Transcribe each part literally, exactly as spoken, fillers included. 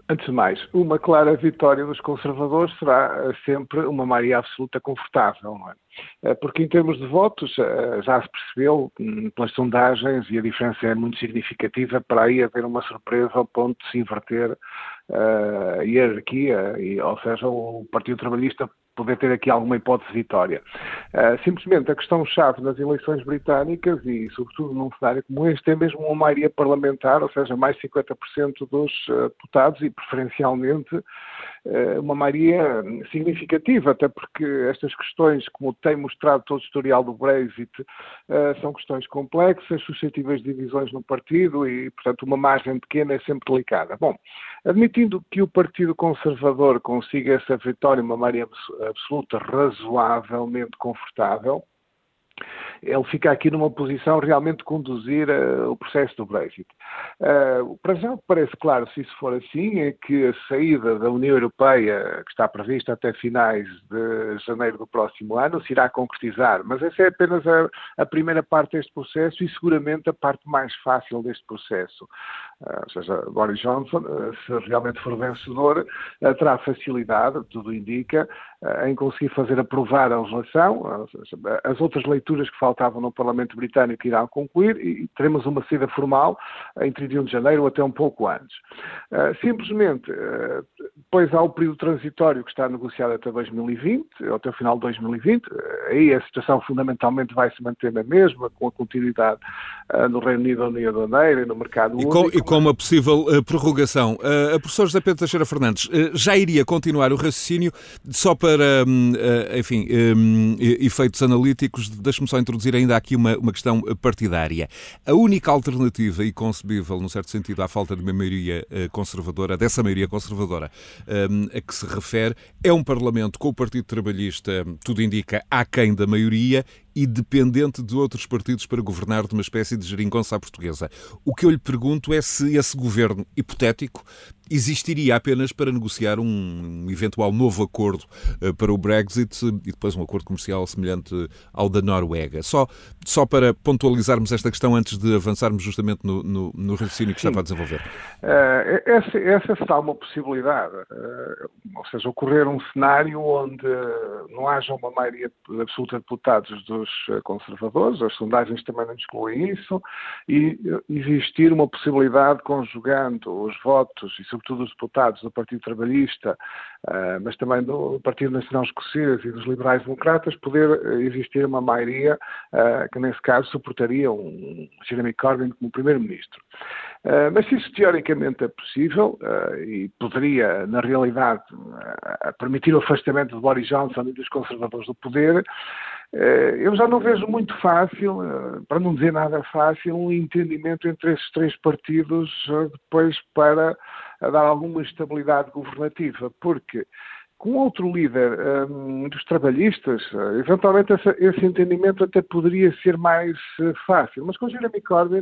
Antes de mais, uma clara vitória dos conservadores será sempre uma maioria absoluta confortável, não é? Porque em termos de votos já se percebeu pelas sondagens e a diferença é muito significativa para aí haver uma surpresa ao ponto de se inverter a hierarquia, e, ou seja, o Partido Trabalhista poder ter aqui alguma hipótese de vitória. Uh, simplesmente a questão-chave nas eleições britânicas e, sobretudo, num cenário como este, é mesmo uma maioria parlamentar, ou seja, mais de cinquenta por cento dos uh, deputados e, preferencialmente, uh, uma maioria significativa, até porque estas questões, como tem mostrado todo o historial do Brexit, uh, são questões complexas, suscetíveis de divisões no partido e, portanto, uma margem pequena é sempre delicada. Bom, admitindo que o Partido Conservador consiga essa vitória, uma maioria absoluta razoavelmente confortável, ele fica aqui numa posição realmente de conduzir uh, o processo do Brexit. Uh, para já, parece claro, se isso for assim, é que a saída da União Europeia, que está prevista até finais de janeiro do próximo ano, se irá concretizar. Mas essa é apenas a, a primeira parte deste processo e seguramente a parte mais fácil deste processo. Uh, ou seja, Boris Johnson, uh, se realmente for vencedor, uh, terá facilidade, tudo indica, uh, em conseguir fazer aprovar a legislação. Uh, seja, as outras leituras que faltavam no Parlamento Britânico irão concluir e teremos uma saída formal em trinta e um de janeiro ou até um pouco antes. Uh, simplesmente, uh, depois há o período transitório que está negociado até dois mil e vinte, até o final de dois mil e vinte. Uh, aí a situação fundamentalmente vai se manter na mesma, com a continuidade uh, no Reino Unido, na União Aduaneira e no mercado e único. Com, e com uma possível uh, prorrogação. Uh, a professora José Pedro Teixeira Fernandes, uh, já iria continuar o raciocínio só para, um, uh, enfim, um, efeitos analíticos. Deixe-me só introduzir ainda aqui uma, uma questão partidária. A única alternativa e concebível, num certo sentido, à falta de uma maioria uh, conservadora, dessa maioria conservadora um, a que se refere, é um Parlamento com o Partido Trabalhista, tudo indica, aquém da maioria e dependente de outros partidos para governar de uma espécie de geringonça à portuguesa. O que eu lhe pergunto é se esse governo hipotético existiria apenas para negociar um, um eventual novo acordo uh, para o Brexit e depois um acordo comercial semelhante ao da Noruega. Só, só para pontualizarmos esta questão antes de avançarmos justamente no, no, no raciocínio que estava a desenvolver. Uh, essa, essa será uma possibilidade. Uh, ou seja, ocorrer um cenário onde não haja uma maioria absoluta de deputados dos conservadores, as sondagens também não excluem isso, e existir uma possibilidade conjugando os votos e sobretudo os deputados do Partido Trabalhista, uh, mas também do Partido Nacional Escocês e dos Liberais Democratas, poder existir uma maioria uh, que, nesse caso, suportaria um Jeremy Corbyn como Primeiro-Ministro. Uh, mas se isso teoricamente é possível uh, e poderia, na realidade, uh, permitir o afastamento de Boris Johnson e dos conservadores do poder, uh, eu já não vejo muito fácil, uh, para não dizer nada fácil, um entendimento entre esses três partidos uh, depois para a dar alguma estabilidade governativa, porque com outro líder um, dos trabalhistas, uh, eventualmente essa, esse entendimento até poderia ser mais uh, fácil, mas com Jeremy Corbyn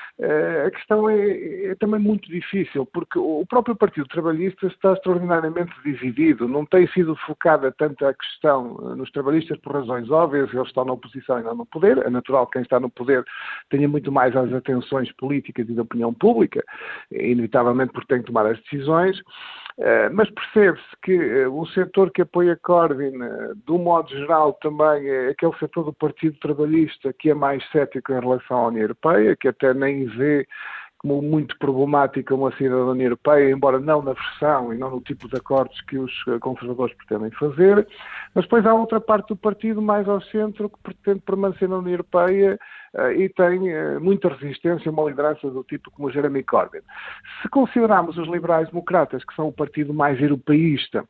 uh, a questão é, é também muito difícil, porque o próprio Partido Trabalhista está extraordinariamente dividido, não tem sido focada tanto a questão uh, nos trabalhistas por razões óbvias, eles estão na oposição e não no poder, é natural que quem está no poder tenha muito mais as atenções políticas e da opinião pública, inevitavelmente porque tem que tomar as decisões. Uh, mas percebe-se que uh, o setor que apoia Corbyn, uh, de um modo geral, também é aquele setor do Partido Trabalhista que é mais cético em relação à União Europeia, que até nem vê como muito problemática uma saída da União Europeia, embora não na versão e não no tipo de acordos que os conservadores pretendem fazer. Mas depois há outra parte do partido, mais ao centro, que pretende permanecer na União Europeia uh, e tem uh, muita resistência, uma liderança do tipo como o Jeremy Corbyn. Se considerarmos os liberais-democratas, que são o partido mais europeísta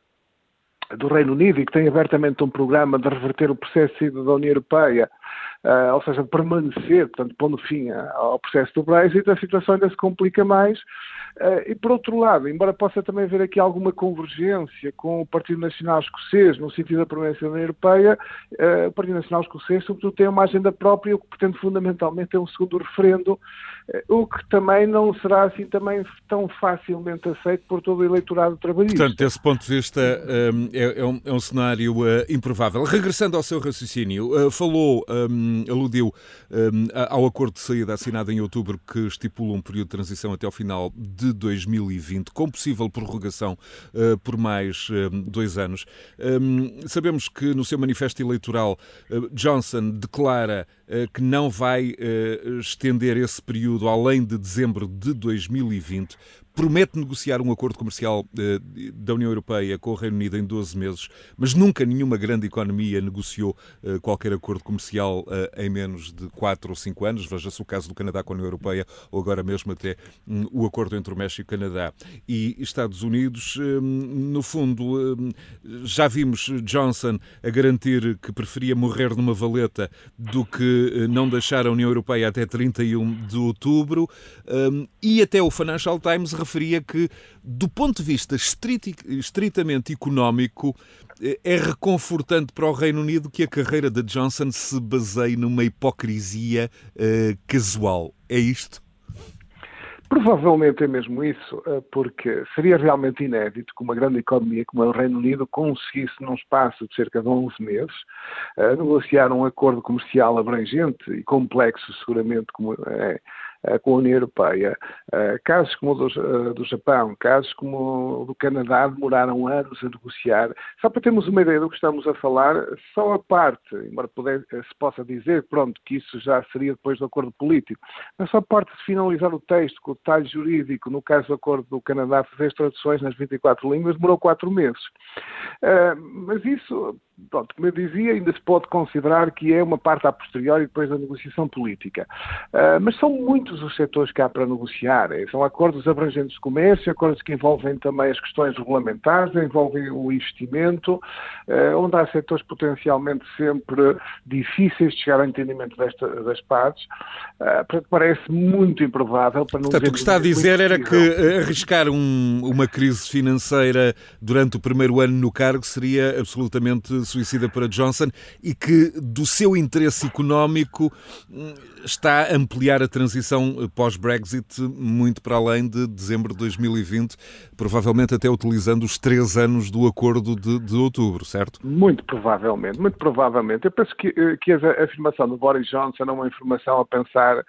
do Reino Unido e que tem abertamente um programa de reverter o processo de saída da União Europeia, uh, ou seja, permanecer, portanto, pondo fim ao processo do Brexit, a situação ainda se complica mais. Uh, e, por outro lado, embora possa também haver aqui alguma convergência com o Partido Nacional Escocês, no sentido da permanência da União Europeia, uh, o Partido Nacional Escocês, sobretudo, tem uma agenda própria, o que pretende fundamentalmente é um segundo referendo, uh, o que também não será assim também tão facilmente aceito por todo o eleitorado trabalhista. Portanto, desse ponto de vista, um, é, é, um, é um cenário uh, improvável. Regressando ao seu raciocínio, uh, falou um, um, aludiu um, ao acordo de saída assinado em outubro que estipula um período de transição até ao final de dois mil e vinte, com possível prorrogação uh, por mais uh, dois anos. Um, sabemos que no seu manifesto eleitoral uh, Johnson declara uh, que não vai uh, estender esse período além de dezembro de dois mil e vinte. Promete negociar um acordo comercial eh, da União Europeia com o Reino Unido em doze meses, mas nunca nenhuma grande economia negociou eh, qualquer acordo comercial eh, em menos de quatro ou cinco anos. Veja-se o caso do Canadá com a União Europeia, ou agora mesmo até hum, o acordo entre o México e o Canadá e Estados Unidos. Hum, no fundo, hum, já vimos Johnson a garantir que preferia morrer numa valeta do que eh, não deixar a União Europeia até trinta e um de outubro, hum, e até o Financial Times referia que, do ponto de vista estrit, estritamente económico, é reconfortante para o Reino Unido que a carreira de Johnson se baseie numa hipocrisia uh, casual. É isto? Provavelmente é mesmo isso, porque seria realmente inédito que uma grande economia como o Reino Unido conseguisse, num espaço de cerca de onze meses, negociar um acordo comercial abrangente e complexo, seguramente, como é, com a União Europeia. Casos como o do, do Japão, casos como o do Canadá demoraram anos a negociar. Só para termos uma ideia do que estamos a falar, só a parte, embora puder, se possa dizer, pronto, que isso já seria depois do acordo político, mas só a parte de finalizar o texto, com o detalhe jurídico, no caso do acordo do Canadá, fazer as traduções nas vinte e quatro línguas, demorou quatro meses. Uh, mas isso, pronto, como eu dizia, ainda se pode considerar que é uma parte a posteriori depois da negociação política. Uh, mas são muitos os setores que há para negociar. São acordos abrangentes de comércio, acordos que envolvem também as questões regulamentares, envolvem o investimento, uh, onde há setores potencialmente sempre difíceis de chegar ao entendimento desta, das partes. Uh, portanto, parece muito improvável para não Portanto, o que está a dizer era que arriscar um, uma crise financeira durante o primeiro ano no cargo seria absolutamente suicida para Johnson e que, do seu interesse económico, está a ampliar a transição pós-Brexit muito para além de dezembro de dois mil e vinte, provavelmente até utilizando os três anos do acordo de, de outubro, certo? Muito provavelmente, muito provavelmente. Eu penso que, que a afirmação do Boris Johnson é uma informação a pensar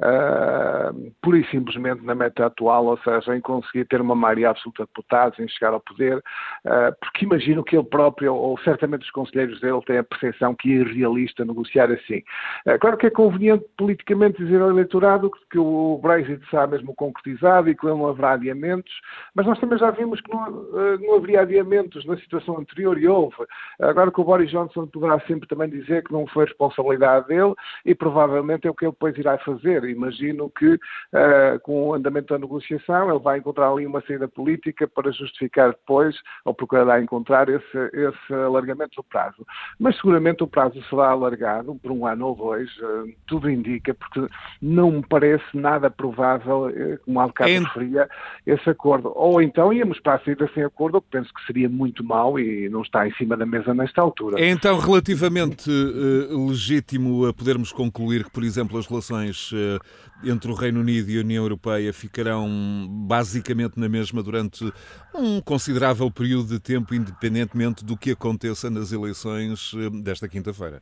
Uh, pura e simplesmente na meta atual, ou seja, em conseguir ter uma maioria absoluta de deputados, em chegar ao poder, uh, porque imagino que ele próprio, ou certamente os conselheiros dele, têm a percepção que é irrealista negociar assim. Uh, claro que é conveniente politicamente dizer ao eleitorado que, que o Brexit será mesmo concretizado e que não haverá adiamentos, mas nós também já vimos que não, uh, não haveria adiamentos na situação anterior e houve. Agora que o Boris Johnson poderá sempre também dizer que não foi responsabilidade dele e provavelmente é o que ele depois irá fazer. Imagino que, uh, com o andamento da negociação, ele vai encontrar ali uma saída política para justificar depois, ou procurará encontrar esse, esse alargamento do prazo. Mas seguramente o prazo será alargado por um ano ou dois, uh, tudo indica, porque não me parece nada provável, uh, como há bocado referia, esse acordo. Ou então íamos para a saída sem acordo, eu penso que seria muito mau e não está em cima da mesa nesta altura. É então relativamente uh, legítimo a podermos concluir que, por exemplo, as relações uh, entre o Reino Unido e a União Europeia ficarão basicamente na mesma durante um considerável período de tempo, independentemente do que aconteça nas eleições desta quinta-feira?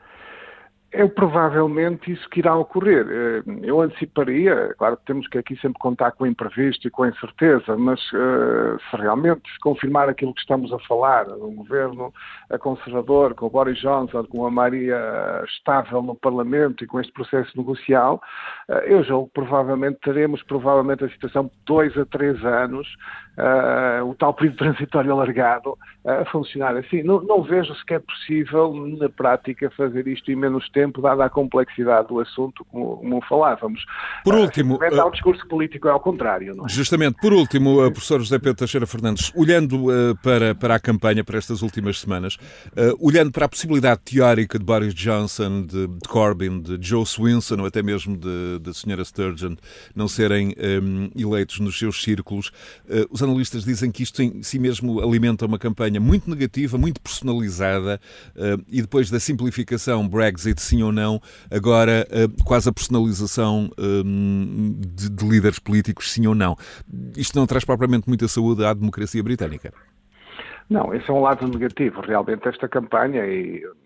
É provavelmente isso que irá ocorrer. Eu anteciparia, claro que temos que aqui sempre contar com o imprevisto e com a incerteza, mas se realmente se confirmar aquilo que estamos a falar, um governo conservador, com o Boris Johnson, com a maioria estável no Parlamento e com este processo negocial, eu julgo que provavelmente teremos provavelmente a situação de dois a três anos, o tal período transitório alargado, a funcionar assim. Não, não vejo sequer possível, na prática, fazer isto em menos tempo, tempo, dada a complexidade do assunto, como, como falávamos. Por último... Uh, o discurso político é ao contrário, não é? Justamente. Por último, uh, professor José Pedro Teixeira Fernandes, olhando uh, para, para a campanha, para estas últimas semanas, uh, olhando para a possibilidade teórica de Boris Johnson, de, de Corbyn, de Joe Swinson, ou até mesmo de, de senhora Sturgeon, não serem um, eleitos nos seus círculos, uh, os analistas dizem que isto em si mesmo alimenta uma campanha muito negativa, muito personalizada, uh, e depois da simplificação Brexit, sim ou não, agora quase a personalização de, de líderes políticos, sim ou não. Isto não traz propriamente muita saúde à democracia britânica. Não, esse é um lado negativo, realmente, esta campanha, e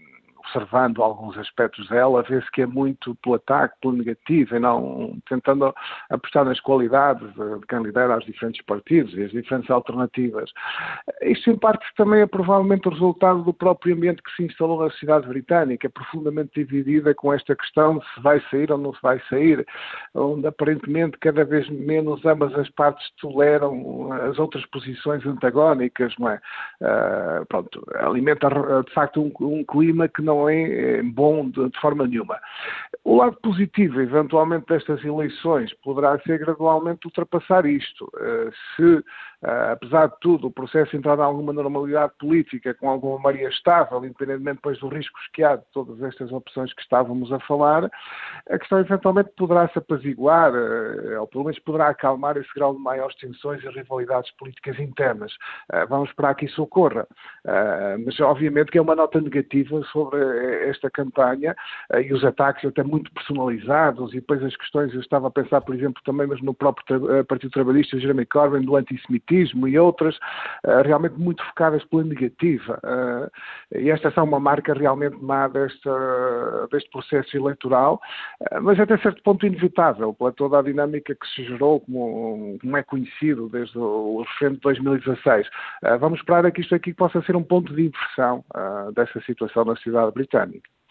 observando alguns aspectos dela, vê-se que é muito pelo ataque, pelo negativo, e não tentando apostar nas qualidades de, de quem lidera os diferentes partidos e as diferentes alternativas. Isto, em parte, também é provavelmente o resultado do próprio ambiente que se instalou na sociedade britânica, profundamente dividida com esta questão de se vai sair ou não se vai sair, onde aparentemente cada vez menos ambas as partes toleram as outras posições antagónicas, não é? Uh, pronto, alimenta de facto um, um clima que não é bom de, de forma nenhuma. O lado positivo, eventualmente, destas eleições poderá ser gradualmente ultrapassar isto. Uh, se, uh, apesar de tudo, o processo entrar em alguma normalidade política, com alguma maioria estável, independentemente depois dos riscos que há de todas estas opções que estávamos a falar, a questão eventualmente poderá se apaziguar, uh, ou pelo menos poderá acalmar esse grau de maiores tensões e rivalidades políticas internas. Uh, vamos esperar que isso ocorra. Uh, mas, obviamente, que é uma nota negativa sobre esta campanha uh, e os ataques até muito personalizados, e depois as questões, eu estava a pensar, por exemplo, também mas no próprio tra- Partido Trabalhista, Jeremy Corbyn, do antissemitismo e outras, uh, realmente muito focadas pela negativa. Uh, e esta é uma marca realmente má desta, deste processo eleitoral, uh, mas até certo ponto inevitável, pela toda a dinâmica que se gerou, como, como é conhecido desde o, o referendo de dois mil e dezasseis. Uh, vamos esperar que isto aqui possa ser um ponto de inversão uh, dessa situação na sociedade britânica.